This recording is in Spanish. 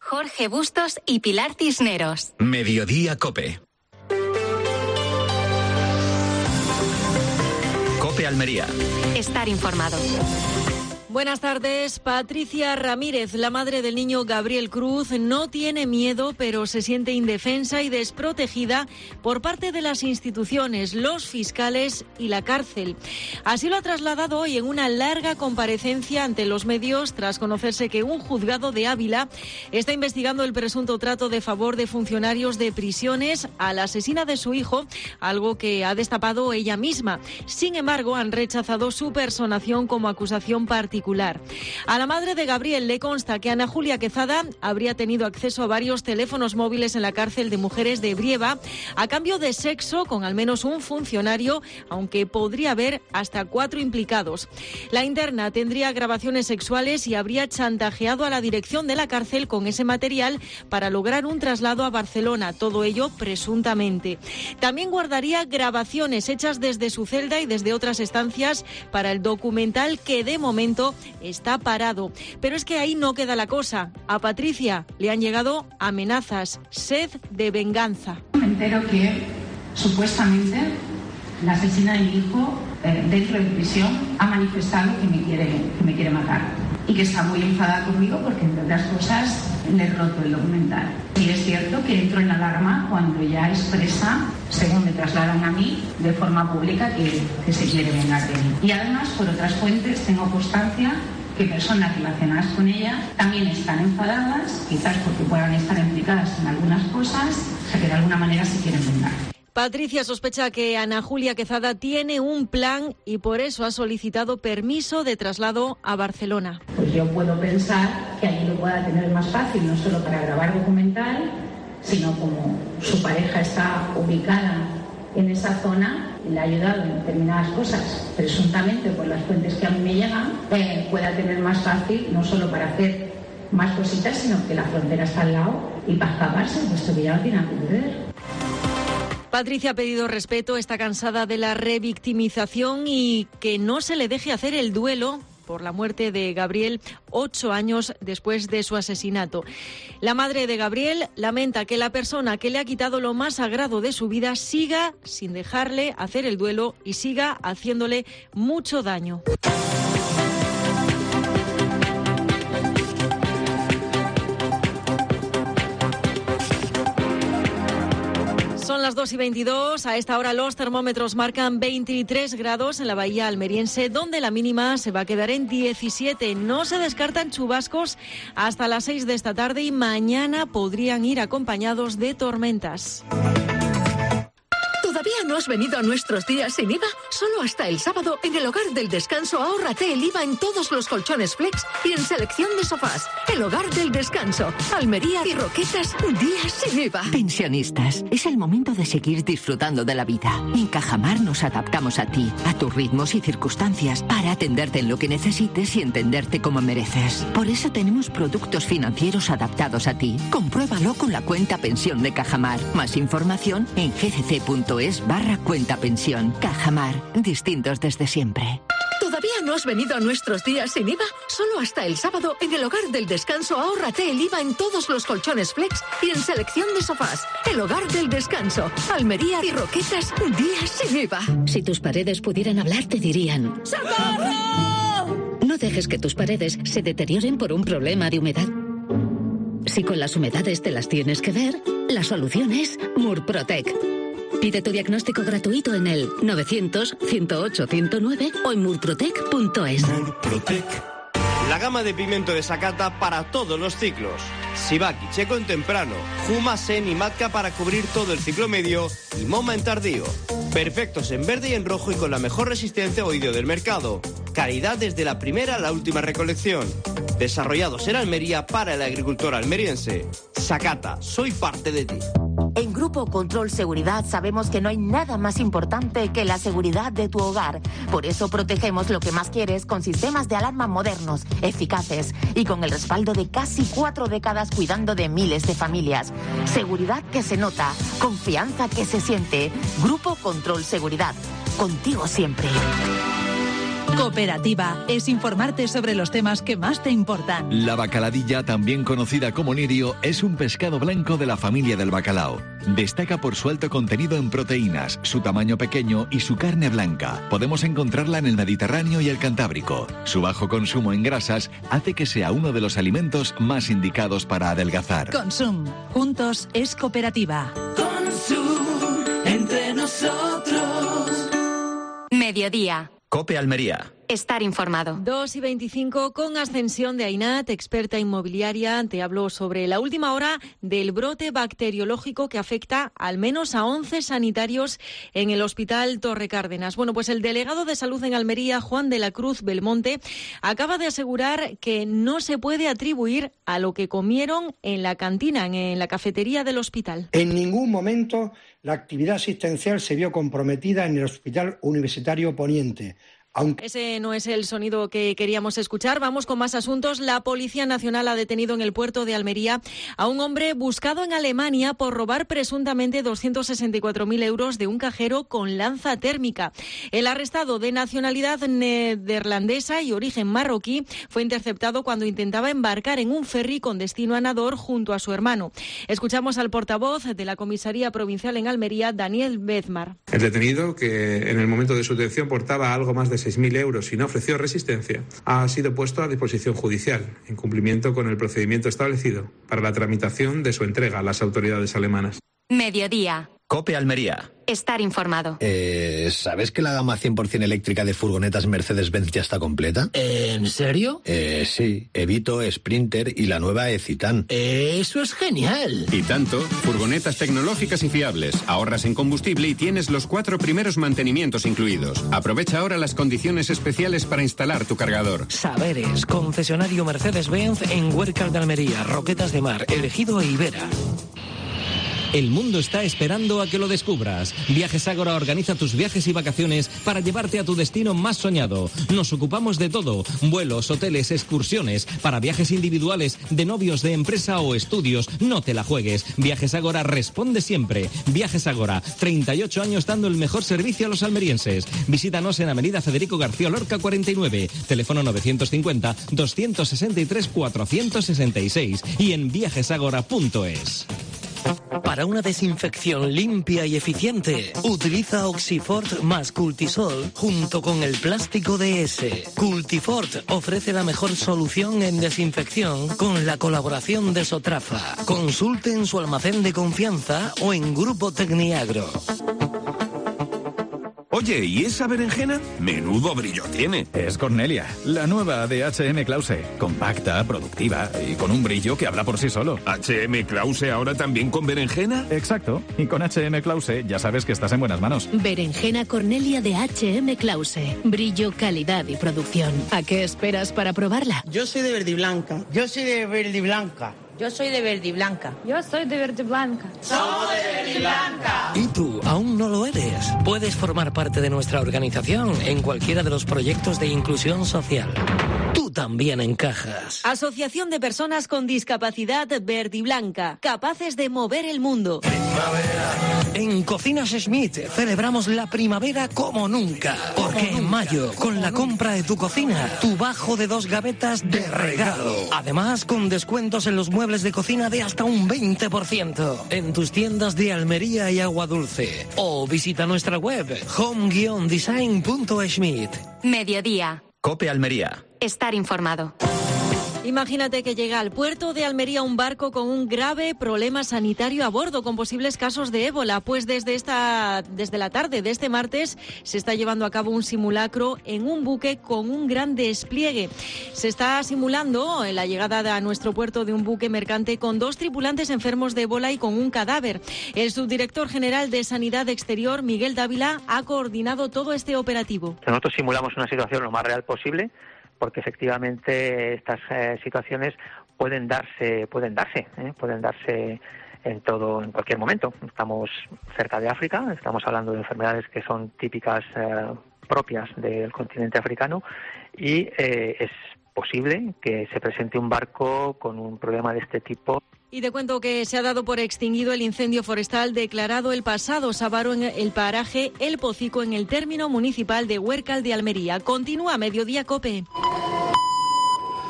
Jorge Bustos y Pilar Cisneros. Mediodía COPE. COPE Almería. Estar informado. Buenas tardes. Patricia Ramírez, la madre del niño Gabriel Cruz, no tiene miedo, pero se siente indefensa y desprotegida por parte de las instituciones, los fiscales y la cárcel. Así lo ha trasladado hoy en una larga comparecencia ante los medios tras conocerse que un juzgado de Ávila está investigando el presunto trato de favor de funcionarios de prisiones a la asesina de su hijo, algo que ha destapado ella misma. Sin embargo, han rechazado su personación como acusación particular. A la madre de Gabriel le consta que Ana Julia Quezada habría tenido acceso a varios teléfonos móviles en la cárcel de mujeres de Brieva a cambio de sexo con al menos un funcionario, aunque podría haber hasta 4 implicados. La interna tendría grabaciones sexuales y habría chantajeado a la dirección de la cárcel con ese material para lograr un traslado a Barcelona, todo ello presuntamente. También guardaría grabaciones hechas desde su celda y desde otras estancias para el documental que de momento está parado. Pero es que ahí no queda la cosa. A Patricia le han llegado amenazas, sed de venganza. Me entero que supuestamente la asesina de mi hijo dentro de prisión ha manifestado que me quiere matar y que está muy enfadada conmigo porque, entre otras cosas, le he roto el documental. Y es cierto que entro en alarma cuando ella expresa, según me trasladan a mí, de forma pública que se quiere vengar de mí. Y además, por otras fuentes, tengo constancia que personas relacionadas con ella también están enfadadas, quizás porque puedan estar implicadas en algunas cosas, o sea que de alguna manera se quieren vengar. Patricia sospecha que Ana Julia Quezada tiene un plan y por eso ha solicitado permiso de traslado a Barcelona. Pues yo puedo pensar que allí lo pueda tener más fácil, no solo para grabar documental, sino como su pareja está ubicada en esa zona y le ha ayudado en determinadas cosas, presuntamente por las fuentes que a mí me llegan, pueda tener más fácil, no solo para hacer más cositas, sino que la frontera está al lado y para escaparse, puesto que ya no tiene nada que ver. Patricia ha pedido respeto, está cansada de la revictimización y que no se le deje hacer el duelo por la muerte de Gabriel 8 años después de su asesinato. La madre de Gabriel lamenta que la persona que le ha quitado lo más sagrado de su vida siga sin dejarle hacer el duelo y siga haciéndole mucho daño. Son las 2:22. A esta hora los termómetros marcan 23 grados en la bahía almeriense, donde la mínima se va a quedar en 17. No se descartan chubascos hasta las 6 de esta tarde y mañana podrían ir acompañados de tormentas. ¿Todavía no has venido a nuestros días sin IVA? Solo hasta el sábado, en el Hogar del Descanso, ahórrate el IVA en todos los colchones Flex y en selección de sofás. El Hogar del Descanso, Almería y Roquetas, días sin IVA. Pensionistas, es el momento de seguir disfrutando de la vida. En Cajamar nos adaptamos a ti, a tus ritmos y circunstancias, para atenderte en lo que necesites y entenderte como mereces. Por eso tenemos productos financieros adaptados a ti. Compruébalo con la cuenta pensión de Cajamar. Más información en gcc.es/cuenta pensión. Cajamar, distintos desde siempre. ¿Todavía no has venido a nuestros días sin IVA? Solo hasta el sábado, en el Hogar del Descanso, ahórrate el IVA en todos los colchones Flex y en selección de sofás. El Hogar del Descanso, Almería y Roquetas, días sin IVA. Si tus paredes pudieran hablar, te dirían: ¡socorro! No dejes que tus paredes se deterioren por un problema de humedad. Si con las humedades te las tienes que ver, la solución es Murprotec. Pide tu diagnóstico gratuito en el 900-108-109 o en murprotec.es. Murprotec. La gama de pimiento de Sakata para todos los ciclos. Sibaki Checo en temprano, Juma, Sen y Matka para cubrir todo el ciclo medio y Moma en tardío. Perfectos en verde y en rojo y con la mejor resistencia o oído del mercado. Calidad desde la primera a la última recolección. Desarrollados en Almería para el agricultor almeriense. Sakata, soy parte de ti. En Grupo Control Seguridad sabemos que no hay nada más importante que la seguridad de tu hogar. Por eso protegemos lo que más quieres con sistemas de alarma modernos, eficaces y con el respaldo de casi 4 décadas cuidando de miles de familias. Seguridad que se nota, confianza que se siente. Grupo Control Seguridad, contigo siempre. Cooperativa es informarte sobre los temas que más te importan. La bacaladilla, también conocida como lirio, es un pescado blanco de la familia del bacalao. Destaca por su alto contenido en proteínas, su tamaño pequeño y su carne blanca. Podemos encontrarla en el Mediterráneo y el Cantábrico. Su bajo consumo en grasas hace que sea uno de los alimentos más indicados para adelgazar. Consum. Juntos es cooperativa. Consum. Entre nosotros. Mediodía. COPE Almería. Estar informado. 2:25 con Ascensión de Ainat, experta inmobiliaria. Te hablo sobre la última hora del brote bacteriológico que afecta al menos a 11 sanitarios en el Hospital Torre Cárdenas. Bueno, pues el delegado de Salud en Almería, Juan de la Cruz Belmonte, acaba de asegurar que no se puede atribuir a lo que comieron en la cantina, en la cafetería del hospital. En ningún momento la actividad asistencial se vio comprometida en el Hospital Universitario Poniente. Ese no es el sonido que queríamos escuchar. Vamos con más asuntos. La Policía Nacional ha detenido en el puerto de Almería a un hombre buscado en Alemania por robar presuntamente 264.000 euros de un cajero con lanza térmica. El arrestado, de nacionalidad neerlandesa y origen marroquí, fue interceptado cuando intentaba embarcar en un ferry con destino a Nador junto a su hermano. Escuchamos al portavoz de la Comisaría Provincial en Almería, Daniel Bezmar. El detenido, que en el momento de su detención portaba algo más de 6.000 euros y no ofreció resistencia, ha sido puesto a disposición judicial, en cumplimiento con el procedimiento establecido para la tramitación de su entrega a las autoridades alemanas. Mediodía. COPE Almería. Estar informado. ¿Sabes que la gama 100% eléctrica de furgonetas Mercedes-Benz ya está completa? ¿En serio? Sí. Evito, Sprinter y la nueva E-Citan. ¡Eso es genial! Y tanto, furgonetas tecnológicas y fiables, ahorras en combustible y tienes los 4 primeros mantenimientos incluidos. Aprovecha ahora las condiciones especiales para instalar tu cargador. Saberes, concesionario Mercedes-Benz en Huércal de Almería, Roquetas de Mar, Ejido e Ibera. El mundo está esperando a que lo descubras. Viajes Ágora organiza tus viajes y vacaciones para llevarte a tu destino más soñado. Nos ocupamos de todo: vuelos, hoteles, excursiones. Para viajes individuales, de novios, de empresa o estudios, no te la juegues. Viajes Ágora responde siempre. Viajes Ágora, 38 años dando el mejor servicio a los almerienses. Visítanos en Avenida Federico García Lorca 49, teléfono 950-263-466 y en viajesagora.es. Para una desinfección limpia y eficiente, utiliza Oxifort más Cultisol junto con el plástico DS. Cultifort ofrece la mejor solución en desinfección con la colaboración de Sotrafa. Consulte en su almacén de confianza o en Grupo Tecniagro. Oye, ¿y esa berenjena? Menudo brillo tiene. Es Cornelia, la nueva de H.M. Klause. Compacta, productiva y con un brillo que habla por sí solo. ¿H.M. Klause ahora también con berenjena? Exacto. Y con H.M. Klause ya sabes que estás en buenas manos. Berenjena Cornelia de H.M. Klause. Brillo, calidad y producción. ¿A qué esperas para probarla? Yo soy de verde y blanca. Yo soy de verde y blanca. Yo soy de verde y blanca. Yo soy de verde y blanca. ¡Somos de verde y blanca! ¿Y tú aún no lo eres? Puedes formar parte de nuestra organización en cualquiera de los proyectos de inclusión social. Tú también encajas. Asociación de Personas con Discapacidad Verde y Blanca, capaces de mover el mundo. En Cocinas Schmidt celebramos la primavera como nunca. Porque en mayo, con la compra de tu cocina, tu bajo de 2 gavetas de regalo. Además, con descuentos en los muebles de cocina de hasta un 20%. En tus tiendas de Almería y Agua Dulce. O visita nuestra web home-design.schmidt. Mediodía. COPE Almería. Estar informado. Imagínate que llega al puerto de Almería un barco con un grave problema sanitario a bordo, con posibles casos de ébola. Pues desde la tarde de este martes se está llevando a cabo un simulacro en un buque con un gran despliegue. Se está simulando la llegada a nuestro puerto de un buque mercante con 2 tripulantes enfermos de ébola y con un cadáver. El subdirector general de Sanidad Exterior, Miguel Dávila, ha coordinado todo este operativo. Nosotros simulamos una situación lo más real posible, porque efectivamente estas situaciones pueden darse en cualquier momento. Estamos cerca de África, estamos hablando de enfermedades que son típicas propias del continente africano y es posible que se presente un barco con un problema de este tipo. Y te cuento que se ha dado por extinguido el incendio forestal declarado el pasado sábado en el paraje El Pocico, en el término municipal de Huércal de Almería. Continúa Mediodía COPE.